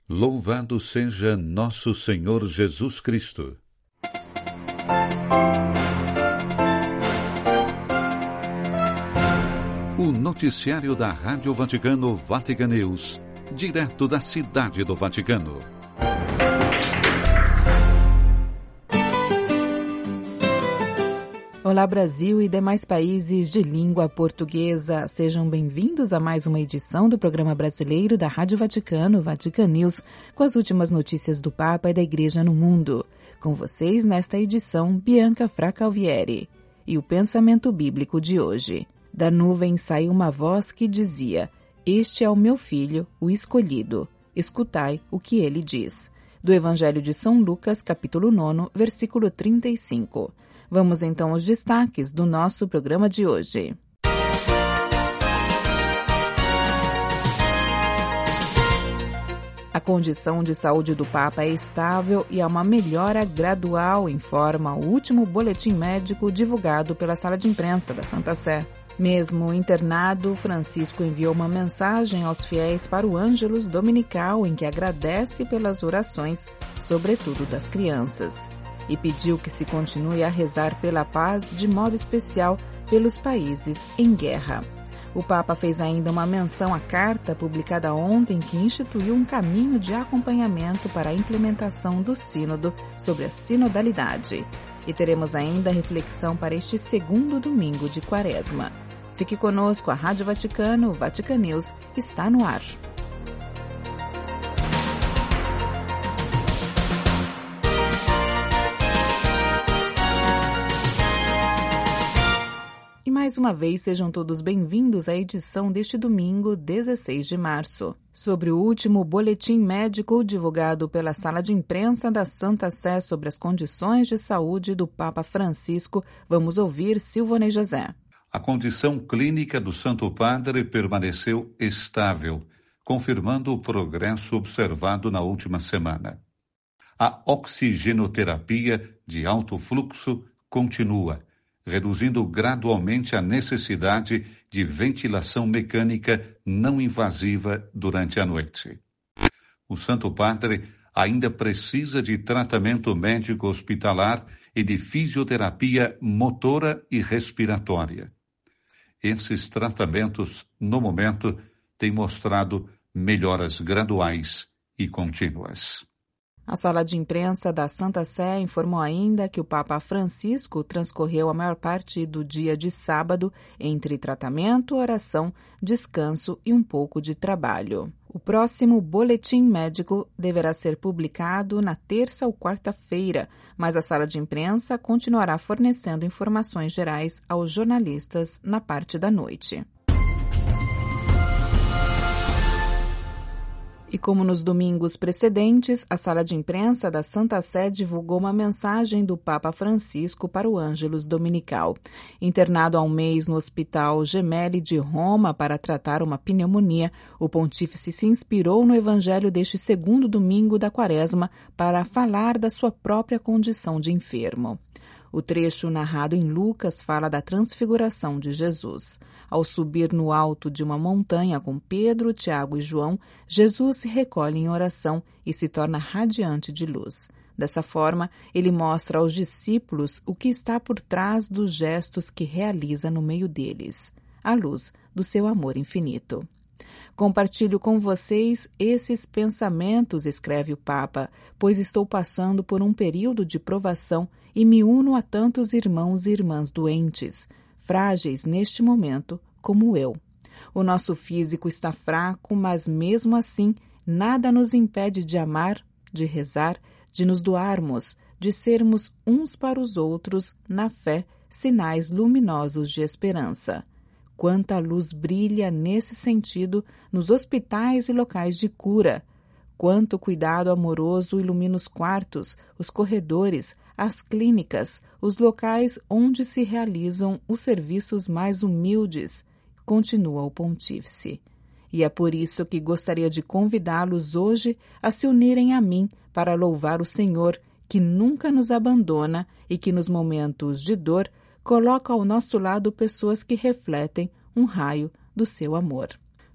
Louvado seja nosso Senhor Jesus Cristo. O noticiário da Rádio Vaticano Vatican News, direto da Cidade do Vaticano. Olá Brasil e demais países de língua portuguesa, sejam bem-vindos a mais uma edição do programa brasileiro da Rádio Vaticano, Vatican News, com as últimas notícias do Papa e da Igreja no mundo. Com vocês nesta edição, Bianca Fracalvieri. E o pensamento bíblico de hoje. Da nuvem saiu uma voz que dizia: "Este é o meu filho, o escolhido. Escutai o que ele diz." Do Evangelho de São Lucas, capítulo 9, versículo 35. Vamos então aos destaques do nosso programa de hoje. A condição de saúde do Papa é estável e há uma melhora gradual, informa o último boletim médico divulgado pela Sala de Imprensa da Santa Sé. Mesmo internado, Francisco enviou uma mensagem aos fiéis para o Ângelus Dominical em que agradece pelas orações, sobretudo das crianças. E pediu que se continue a rezar pela paz, de modo especial pelos países em guerra. O Papa fez ainda uma menção à carta publicada ontem que instituiu um caminho de acompanhamento para a implementação do Sínodo sobre a sinodalidade. E teremos ainda a reflexão para este segundo domingo de Quaresma. Fique conosco, a Rádio Vaticano, Vatican News, está no ar. Mais uma vez, sejam todos bem-vindos à edição deste domingo, 16 de março. Sobre o último boletim médico divulgado pela Sala de Imprensa da Santa Sé sobre as condições de saúde do Papa Francisco, vamos ouvir Silvonei José. A condição clínica do Santo Padre permaneceu estável, confirmando o progresso observado na última semana. A oxigenoterapia de alto fluxo continua, reduzindo gradualmente a necessidade de ventilação mecânica não invasiva durante a noite. O Santo Padre ainda precisa de tratamento médico hospitalar e de fisioterapia motora e respiratória. Esses tratamentos, no momento, têm mostrado melhoras graduais e contínuas. A Sala de Imprensa da Santa Sé informou ainda que o Papa Francisco transcorreu a maior parte do dia de sábado entre tratamento, oração, descanso e um pouco de trabalho. O próximo boletim médico deverá ser publicado na terça ou quarta-feira, mas a Sala de Imprensa continuará fornecendo informações gerais aos jornalistas na parte da noite. E como nos domingos precedentes, a Sala de Imprensa da Santa Sé divulgou uma mensagem do Papa Francisco para o Ângelus Dominical. Internado há um mês no Hospital Gemelli de Roma para tratar uma pneumonia, o pontífice se inspirou no Evangelho deste segundo domingo da Quaresma para falar da sua própria condição de enfermo. O trecho narrado em Lucas fala da transfiguração de Jesus. Ao subir no alto de uma montanha com Pedro, Tiago e João, Jesus se recolhe em oração e se torna radiante de luz. Dessa forma, ele mostra aos discípulos o que está por trás dos gestos que realiza no meio deles, a luz do seu amor infinito. Compartilho com vocês esses pensamentos, escreve o Papa, pois estou passando por um período de provação e me uno a tantos irmãos e irmãs doentes, frágeis neste momento como eu. O nosso físico está fraco, mas mesmo assim, nada nos impede de amar, de rezar, de nos doarmos, de sermos uns para os outros, na fé, sinais luminosos de esperança. Quanta luz brilha nesse sentido nos hospitais e locais de cura. Quanto cuidado amoroso ilumina os quartos, os corredores, as clínicas, os locais onde se realizam os serviços mais humildes, continua o pontífice. E é por isso que gostaria de convidá-los hoje a se unirem a mim para louvar o Senhor, que nunca nos abandona e que nos momentos de dor coloca ao nosso lado pessoas que refletem um raio do seu amor.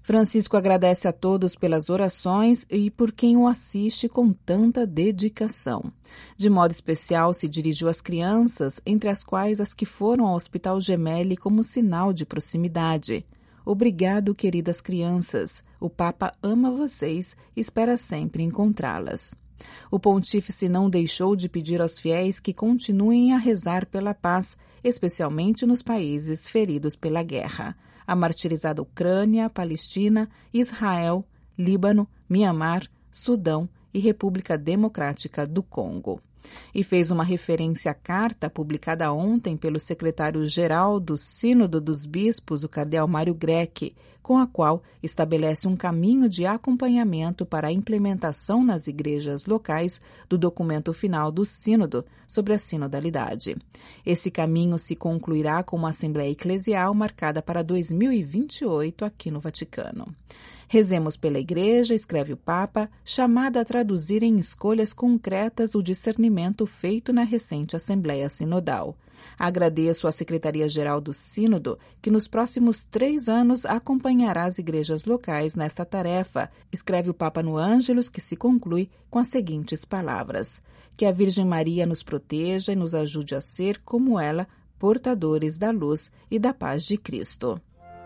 Francisco agradece a todos pelas orações e por quem o assiste com tanta dedicação. De modo especial, se dirigiu às crianças, entre as quais as que foram ao Hospital Gemelli como sinal de proximidade. Obrigado, queridas crianças. O Papa ama vocês e espera sempre encontrá-las. O pontífice não deixou de pedir aos fiéis que continuem a rezar pela paz, especialmente nos países feridos pela guerra. A martirizada Ucrânia, Palestina, Israel, Líbano, Mianmar, Sudão e República Democrática do Congo. E fez uma referência à carta publicada ontem pelo secretário-geral do Sínodo dos Bispos, o cardeal Mário Grechi, com a qual estabelece um caminho de acompanhamento para a implementação nas igrejas locais do documento final do Sínodo sobre a sinodalidade. Esse caminho se concluirá com uma Assembleia Eclesial marcada para 2028 aqui no Vaticano. Rezemos pela Igreja, escreve o Papa, chamada a traduzir em escolhas concretas o discernimento feito na recente Assembleia Sinodal. Agradeço à Secretaria-Geral do Sínodo, que nos próximos 3 anos acompanhará as igrejas locais nesta tarefa, escreve o Papa no Ângelus, que se conclui com as seguintes palavras: que a Virgem Maria nos proteja e nos ajude a ser, como ela, portadores da luz e da paz de Cristo.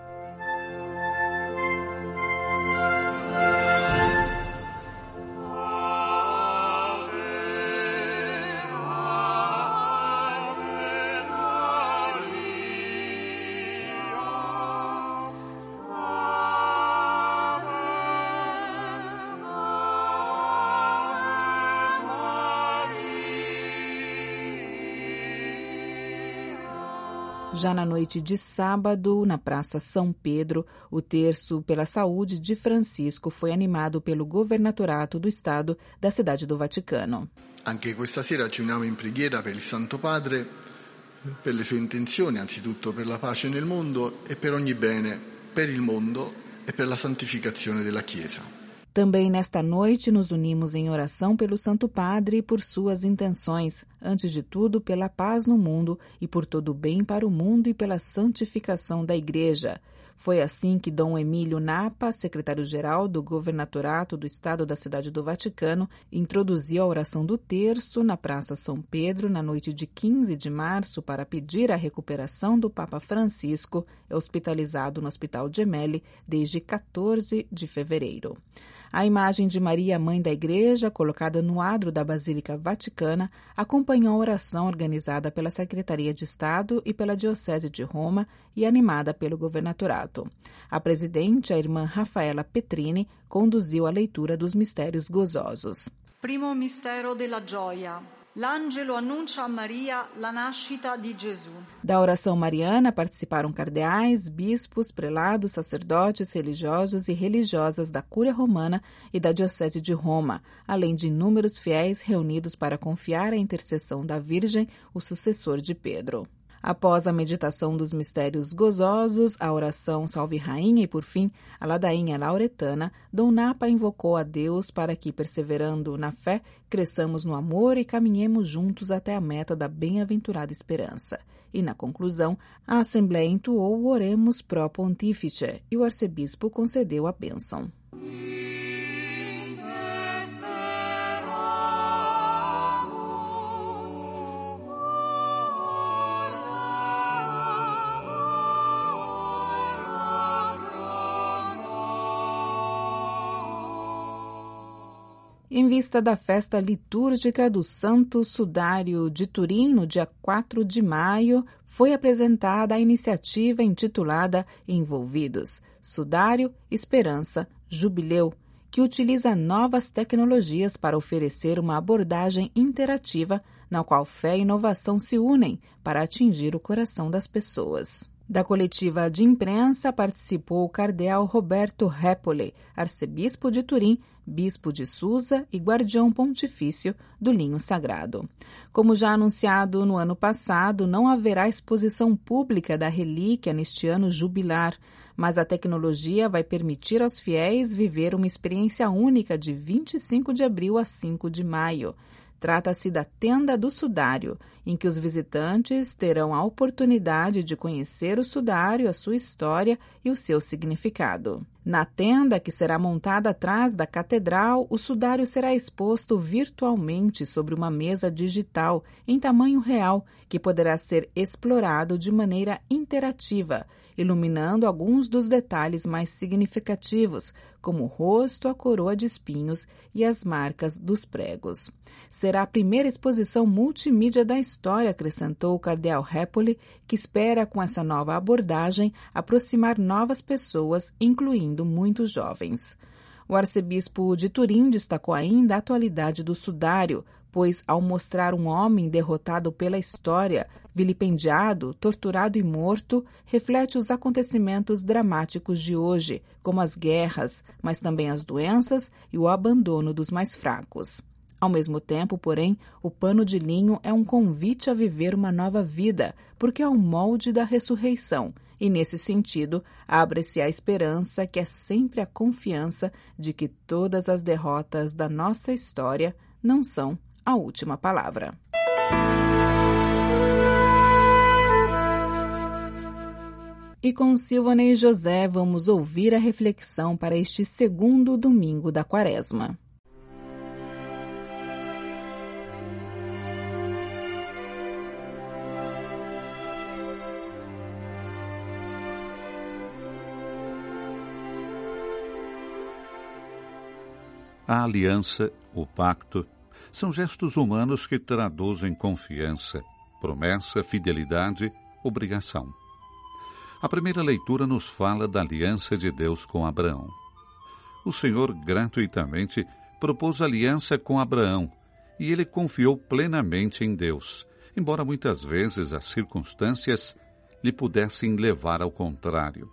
Já na noite de sábado, na Praça São Pedro, o terço pela saúde de Francisco foi animado pelo governatorato do Estado da cidade do Vaticano. Anche questa sera ci uniamo in preghiera per il Santo Padre, per le sue intenzioni, anzitutto per la pace nel mondo e per ogni bene per il mondo e per la santificazione della Chiesa. Também nesta noite nos unimos em oração pelo Santo Padre e por suas intenções, antes de tudo pela paz no mundo e por todo o bem para o mundo e pela santificação da Igreja. Foi assim que Dom Emílio Napa, secretário-geral do Governatorato do Estado da Cidade do Vaticano, introduziu a oração do terço na Praça São Pedro na noite de 15 de março para pedir a recuperação do Papa Francisco, hospitalizado no Hospital Gemelli desde 14 de fevereiro. A imagem de Maria, Mãe da Igreja, colocada no adro da Basílica Vaticana, acompanhou a oração organizada pela Secretaria de Estado e pela Diocese de Roma e animada pelo Governatorato. A presidente, a irmã Rafaela Petrini, conduziu a leitura dos mistérios gozosos. Primo mistero della gioia. L'angelo annuncia a Maria la nascita di Gesù. Da oração mariana participaram cardeais, bispos, prelados, sacerdotes, religiosos e religiosas da Cúria Romana e da Diocese de Roma, além de inúmeros fiéis reunidos para confiar à intercessão da Virgem, o sucessor de Pedro. Após a meditação dos mistérios gozosos, a oração Salve Rainha e, por fim, a ladainha lauretana, Dom Napa invocou a Deus para que, perseverando na fé, cresçamos no amor e caminhemos juntos até a meta da bem-aventurada esperança. E, na conclusão, a Assembleia entoou o Oremus Pro Pontifice e o arcebispo concedeu a bênção. Em vista da festa litúrgica do Santo Sudário de Turim, no dia 4 de maio, foi apresentada a iniciativa intitulada Envolvidos, Sudário, Esperança, Jubileu, que utiliza novas tecnologias para oferecer uma abordagem interativa na qual fé e inovação se unem para atingir o coração das pessoas. Da coletiva de imprensa participou o cardeal Roberto Repole, arcebispo de Turim, bispo de Susa e guardião pontifício do linho sagrado. Como já anunciado no ano passado, não haverá exposição pública da relíquia neste ano jubilar, mas a tecnologia vai permitir aos fiéis viver uma experiência única de 25 de abril a 5 de maio. Trata-se da Tenda do Sudário, em que os visitantes terão a oportunidade de conhecer o sudário, a sua história e o seu significado. Na tenda, que será montada atrás da catedral, o sudário será exposto virtualmente sobre uma mesa digital em tamanho real, que poderá ser explorado de maneira interativa, iluminando alguns dos detalhes mais significativos, como o rosto, a coroa de espinhos e as marcas dos pregos. Será a primeira exposição multimídia da história, acrescentou o cardeal Repoli, que espera, com essa nova abordagem, aproximar novas pessoas, incluindo muitos jovens. O arcebispo de Turim destacou ainda a atualidade do sudário, pois, ao mostrar um homem derrotado pela história, vilipendiado, torturado e morto, reflete os acontecimentos dramáticos de hoje, como as guerras, mas também as doenças e o abandono dos mais fracos. Ao mesmo tempo, porém, o pano de linho é um convite a viver uma nova vida, porque é o molde da ressurreição, e, nesse sentido, abre-se a esperança, que é sempre a confiança de que todas as derrotas da nossa história não são a última palavra. E com Silvanei José vamos ouvir a reflexão para este segundo domingo da Quaresma. A aliança, o pacto, são gestos humanos que traduzem confiança, promessa, fidelidade, obrigação. A primeira leitura nos fala da aliança de Deus com Abraão. O Senhor gratuitamente propôs aliança com Abraão e ele confiou plenamente em Deus, embora muitas vezes as circunstâncias lhe pudessem levar ao contrário.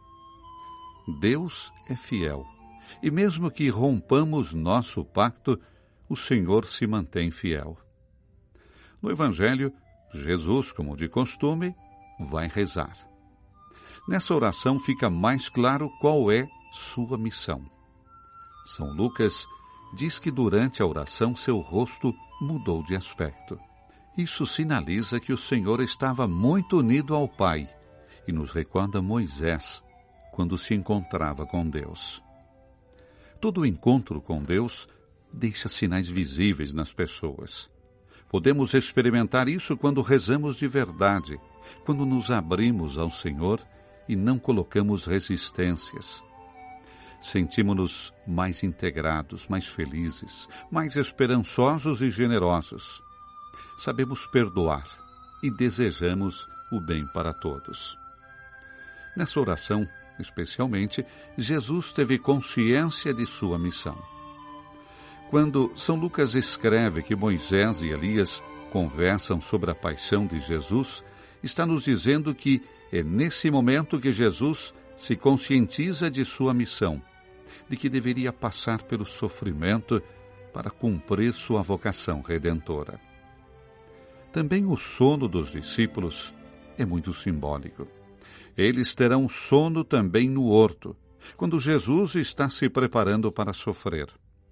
Deus é fiel. E mesmo que rompamos nosso pacto, o Senhor se mantém fiel. No Evangelho, Jesus, como de costume, vai rezar. Nessa oração fica mais claro qual é sua missão. São Lucas diz que durante a oração seu rosto mudou de aspecto. Isso sinaliza que o Senhor estava muito unido ao Pai e nos recorda Moisés, quando se encontrava com Deus. Todo encontro com Deus deixa sinais visíveis nas pessoas. Podemos experimentar isso quando rezamos de verdade, quando nos abrimos ao Senhor e não colocamos resistências. Sentimos-nos mais integrados, mais felizes, mais esperançosos e generosos. Sabemos perdoar e desejamos o bem para todos. Nessa oração, especialmente, Jesus teve consciência de sua missão. Quando São Lucas escreve que Moisés e Elias conversam sobre a paixão de Jesus, está nos dizendo que é nesse momento que Jesus se conscientiza de sua missão, de que deveria passar pelo sofrimento para cumprir sua vocação redentora. Também o sono dos discípulos é muito simbólico. Eles terão sono também no horto, quando Jesus está se preparando para sofrer.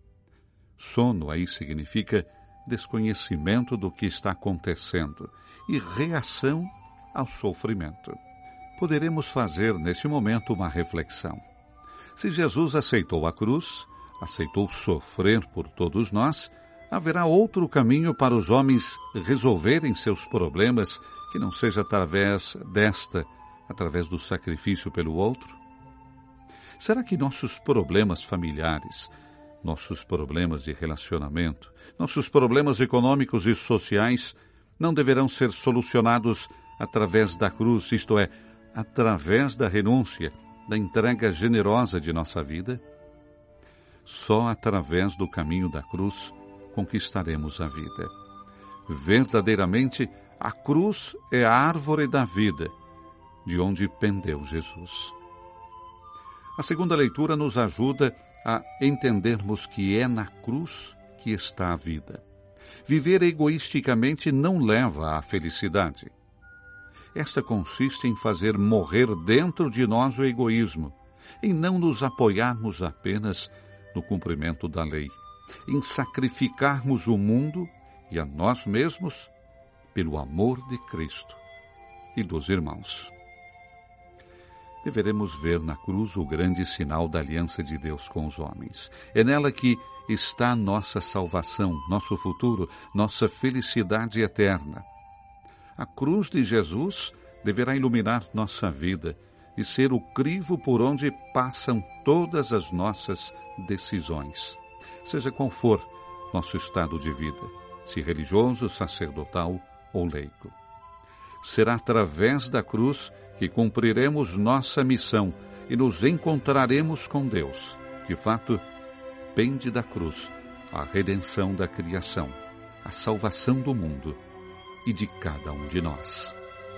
Sono aí significa desconhecimento do que está acontecendo e reação ao sofrimento. Poderemos fazer neste momento uma reflexão. Se Jesus aceitou a cruz, aceitou sofrer por todos nós, haverá outro caminho para os homens resolverem seus problemas que não seja através do sacrifício pelo outro? Será que nossos problemas familiares, nossos problemas de relacionamento, nossos problemas econômicos e sociais não deverão ser solucionados através da cruz, isto é, através da renúncia, da entrega generosa de nossa vida? Só através do caminho da cruz conquistaremos a vida. Verdadeiramente, a cruz é a árvore da vida, de onde pendeu Jesus. A segunda leitura nos ajuda a entendermos que é na cruz que está a vida. Viver egoisticamente não leva à felicidade. Esta consiste em fazer morrer dentro de nós o egoísmo, em não nos apoiarmos apenas no cumprimento da lei, em sacrificarmos o mundo e a nós mesmos pelo amor de Cristo e dos irmãos. Deveremos ver na cruz o grande sinal da aliança de Deus com os homens. É nela que está nossa salvação, nosso futuro, nossa felicidade eterna. A cruz de Jesus deverá iluminar nossa vida e ser o crivo por onde passam todas as nossas decisões, seja qual for nosso estado de vida, se religioso, sacerdotal ou laico. Será através da cruz que cumpriremos nossa missão e nos encontraremos com Deus. De fato, pende da cruz a redenção da criação, a salvação do mundo e de cada um de nós.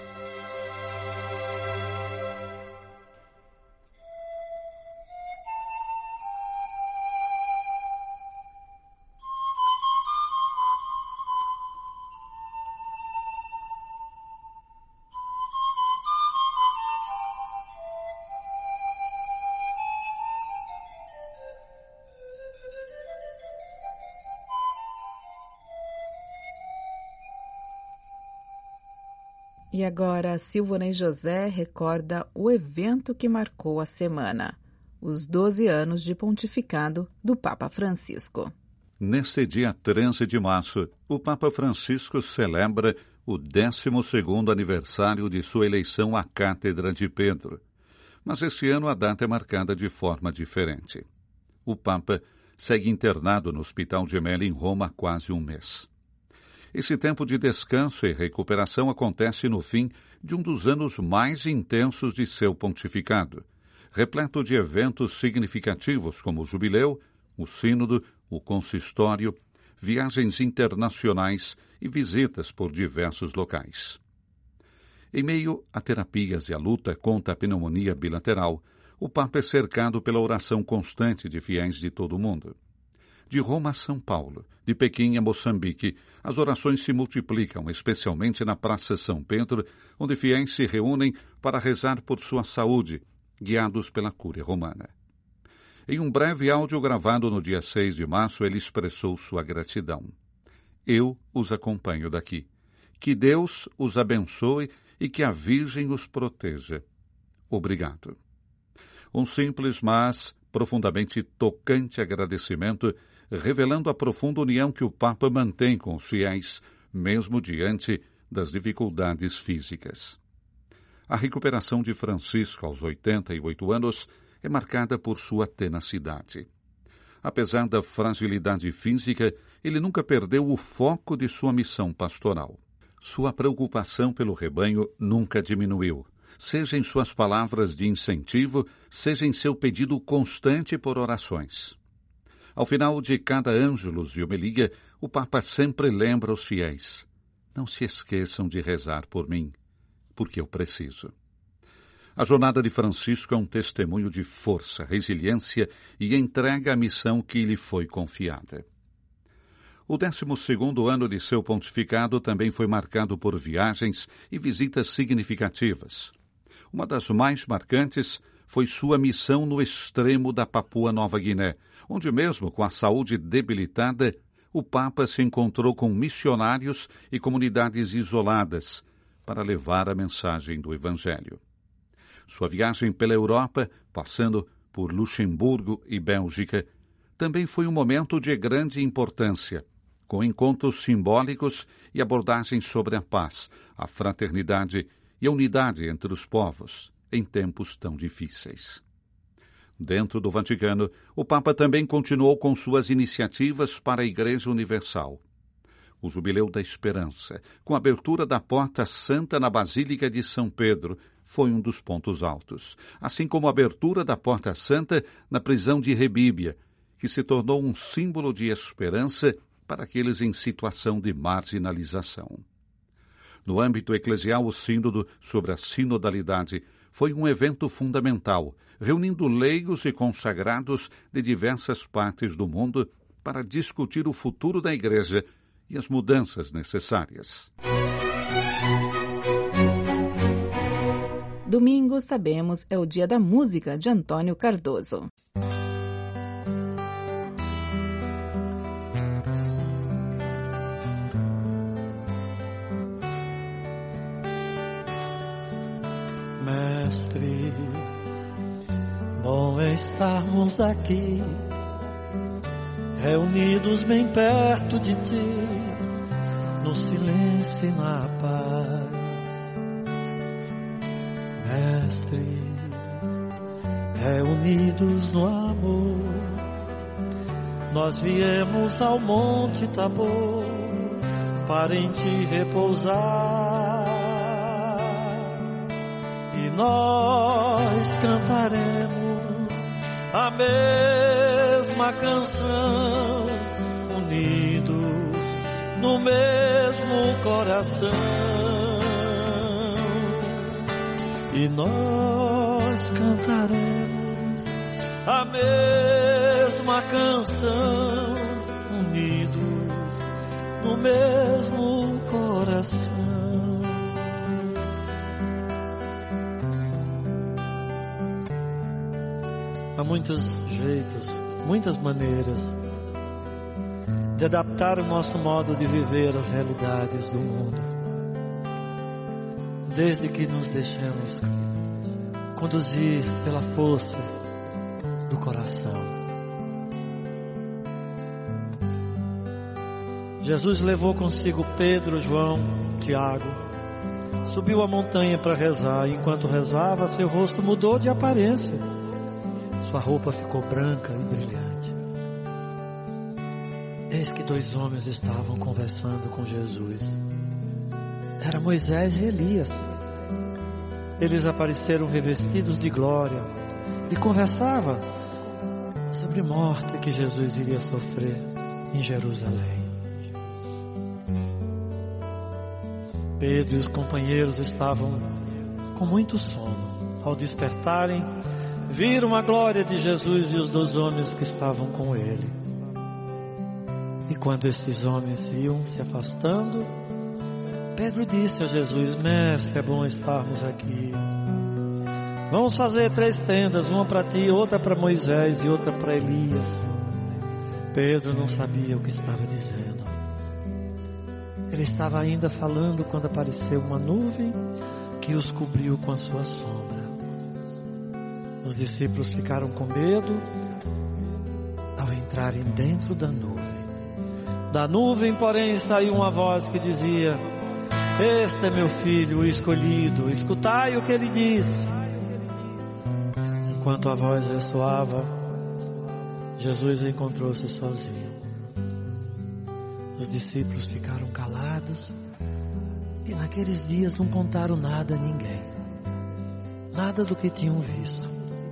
E agora, Silvana e José recorda o evento que marcou a semana, os 12 anos de pontificado do Papa Francisco. Neste dia 13 de março, o Papa Francisco celebra o 12º aniversário de sua eleição à Cátedra de Pedro. Mas este ano a data é marcada de forma diferente. O Papa segue internado no Hospital Gemelli em Roma há quase um mês. Esse tempo de descanso e recuperação acontece no fim de um dos anos mais intensos de seu pontificado, repleto de eventos significativos como o Jubileu, o Sínodo, o Consistório, viagens internacionais e visitas por diversos locais. Em meio a terapias e a luta contra a pneumonia bilateral, o Papa é cercado pela oração constante de fiéis de todo o mundo. De Roma a São Paulo, de Pequim a Moçambique, as orações se multiplicam, especialmente na Praça São Pedro, onde fiéis se reúnem para rezar por sua saúde, guiados pela Cúria Romana. Em um breve áudio gravado no dia 6 de março, ele expressou sua gratidão. Eu os acompanho daqui. Que Deus os abençoe e que a Virgem os proteja. Obrigado. Um simples, mas profundamente tocante agradecimento, revelando a profunda união que o Papa mantém com os fiéis, mesmo diante das dificuldades físicas. A recuperação de Francisco aos 88 anos é marcada por sua tenacidade. Apesar da fragilidade física, ele nunca perdeu o foco de sua missão pastoral. Sua preocupação pelo rebanho nunca diminuiu, seja em suas palavras de incentivo, seja em seu pedido constante por orações. Ao final de cada ângelus e homilia, o Papa sempre lembra os fiéis: não se esqueçam de rezar por mim, porque eu preciso. A jornada de Francisco é um testemunho de força, resiliência e entrega à missão que lhe foi confiada. O 12º ano de seu pontificado também foi marcado por viagens e visitas significativas. Uma das mais marcantes foi sua missão no extremo da Papua Nova Guiné, onde mesmo com a saúde debilitada, o Papa se encontrou com missionários e comunidades isoladas para levar a mensagem do Evangelho. Sua viagem pela Europa, passando por Luxemburgo e Bélgica, também foi um momento de grande importância, com encontros simbólicos e abordagens sobre a paz, a fraternidade e a unidade entre os povos, em tempos tão difíceis. Dentro do Vaticano, o Papa também continuou com suas iniciativas para a Igreja Universal. O Jubileu da Esperança, com a abertura da Porta Santa na Basílica de São Pedro, foi um dos pontos altos, assim como a abertura da Porta Santa na prisão de Rebíbia, que se tornou um símbolo de esperança para aqueles em situação de marginalização. No âmbito eclesial, o Sínodo sobre a sinodalidade foi um evento fundamental, reunindo leigos e consagrados de diversas partes do mundo para discutir o futuro da Igreja e as mudanças necessárias. Domingo, sabemos, é o Dia da Música de Antônio Cardoso. estarmos aqui, reunidos bem perto de Ti, no silêncio e na paz. Mestre, reunidos no amor, nós viemos ao Monte Tabor para em Ti repousar, e nós cantaremos a mesma canção, unidos no mesmo coração. E nós cantaremos a mesma canção, unidos no mesmo coração. Há muitos jeitos, muitas maneiras de adaptar o nosso modo de viver às realidades do mundo, desde que nos deixemos conduzir pela força do coração. Jesus levou consigo Pedro, João, Tiago, subiu a montanha para rezar, e enquanto rezava, seu rosto mudou de aparência. Sua roupa ficou branca e brilhante. Eis que 2 homens estavam conversando com Jesus. Era Moisés e Elias. Eles apareceram revestidos de glória e conversavam sobre a morte que Jesus iria sofrer em Jerusalém. Pedro e os companheiros estavam com muito sono. Ao despertarem, viram a glória de Jesus e os 2 homens que estavam com ele. E quando estes homens iam se afastando, Pedro disse a Jesus: Mestre, é bom estarmos aqui. Vamos fazer 3 tendas, uma para ti, outra para Moisés e outra para Elias. Pedro não sabia o que estava dizendo. Ele estava ainda falando quando apareceu uma nuvem que os cobriu com a sua sombra. Os discípulos ficaram com medo ao entrarem dentro da nuvem. Da nuvem, porém, saiu uma voz que dizia: Este é meu filho, o escolhido, escutai o que ele disse. Enquanto a voz ressoava, Jesus encontrou-se sozinho. Os discípulos ficaram calados e naqueles dias não contaram nada a ninguém, nada do que tinham visto.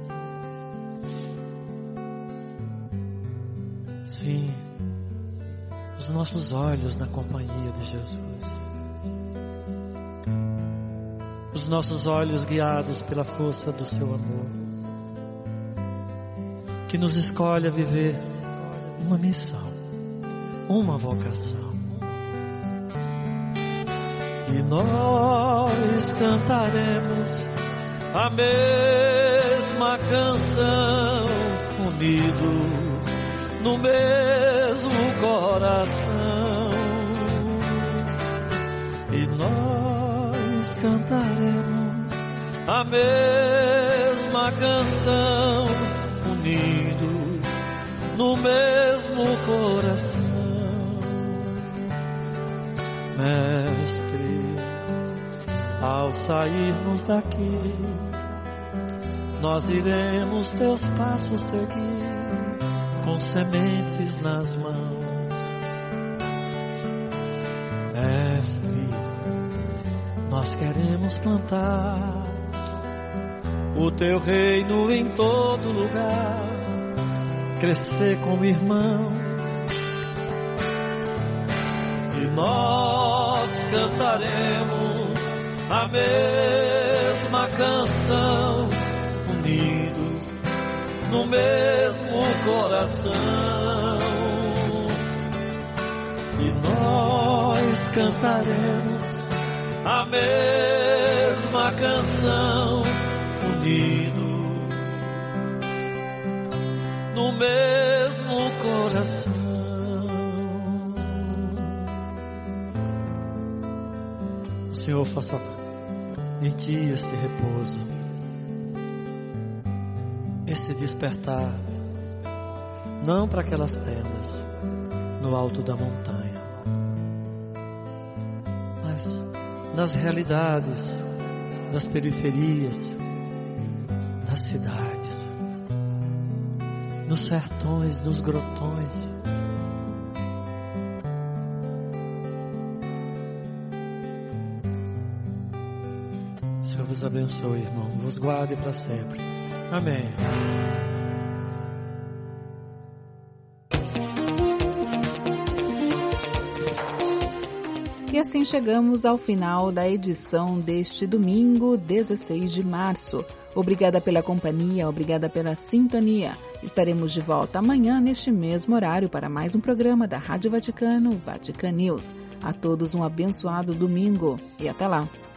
Sim, os nossos olhos na companhia de Jesus, os nossos olhos guiados pela força do seu amor, que nos escolhe a viver uma missão, uma vocação. E nós cantaremos a mesma canção, unidos no mesmo coração. E nós cantaremos a mesma canção, unidos no mesmo coração. Mestre, ao sairmos daqui, nós iremos teus passos seguir, com sementes nas mãos. Mestre, nós queremos plantar o teu reino em todo lugar, crescer como irmãos. E nós cantaremos a mesma canção, unidos no mesmo coração. E nós cantaremos a mesma canção, unidos no mesmo coração. O Senhor faça em ti esse repouso, esse te despertar, não para aquelas tendas no alto da montanha, mas nas realidades das periferias, das cidades, nos sertões, nos grotões. Senhor vos abençoe, irmão, vos guarde para sempre. Amém. E assim chegamos ao final da edição deste domingo, 16 de março. Obrigada pela companhia, obrigada pela sintonia. Estaremos de volta amanhã neste mesmo horário para mais um programa da Rádio Vaticano, Vatican News. A todos um abençoado domingo e até lá.